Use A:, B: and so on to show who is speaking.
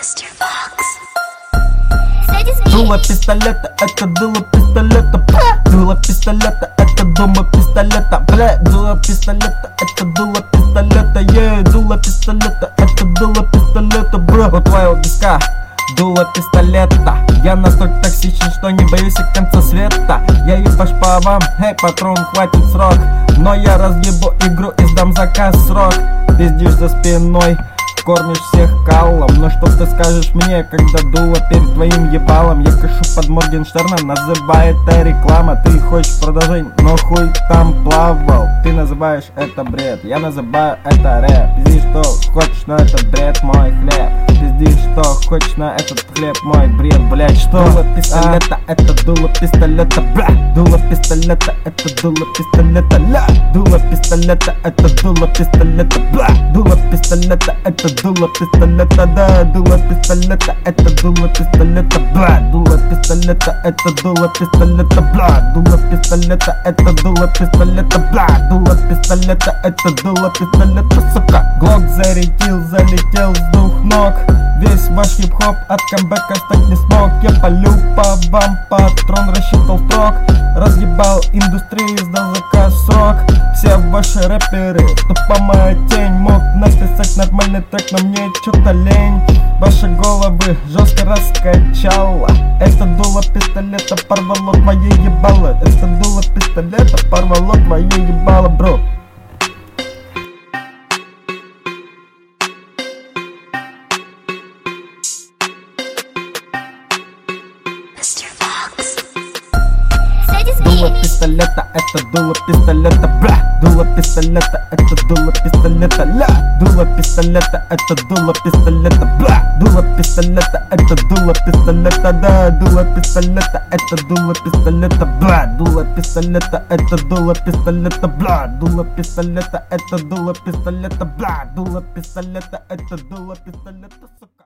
A: Mr. Fox.
B: Дуло пистолета, это дуло пистолета, бля. Дуло пистолета, это дуло пистолета, бля. Дуло пистолета, это дуло пистолета, дуло пистолета, это дуло пистолета, бро. У твоего виска дуло пистолета. Я настолько токсичен, что не боюсь и конца света. Я ебаш по вам, эй, патрон, хватит срок. Но я разъебу игру и сдам заказ срок. Пиздишь за спиной, кормишь всех калом. Но что ты скажешь мне, когда дуло перед твоим ебалом? Я кашу под Моргенштерна, называй это реклама. Ты хочешь продолжение, но хуй там плавал. Ты называешь это бред, я называю это рэп. Пизди что хочешь, но этот бред мой хлеб. Пизди что хочешь, но этот хлеб мой бред, блять. Что? Дуло пистолета, это дуло пистолета, бля. Дуло пистолета, это дуло пистолета, ля. Дуло пистолета, это дуло пистолета, бля. Дуло пистолета, это дуло пистолета, да. Дуло пистолета, это дуло пистолета, бля. Дуло пистолета, это дуло пистолета, бля. Дуло пистолета, это дуло пистолета, бля. Дуло пистолета, это дуло пистолета, сука. Глок зарядил, залетел с двух ног. Весь ваш хип-хоп от камбэка стать не смог. Я палю по вам, патрон рассчитал строк. Разъебал индустрию, сдал заказ срок. Все ваши рэперы, тупая тень. Мог написать нормальный трек, но мне чё-то лень. Ваши головы жестко раскачало. Это дуло пистолета порвало твое ебало. Это дуло пистолета порвало твое ебало, бро.
A: Mr. Fox.
B: Дуло пистолета, это дуло пистолета, бля. Дуло пистолета, это дуло пистолета, ля. Дуло пистолета, это дуло пистолета, бля. Дуло пистолета, это дуло пистолета, да. Дуло пистолета, это дуло пистолета, бля. Дуло пистолета, это дуло пистолета, бля. Дуло пистолета, это дуло пистолета, бля. Дуло пистолета, это дуло пистолета, сука.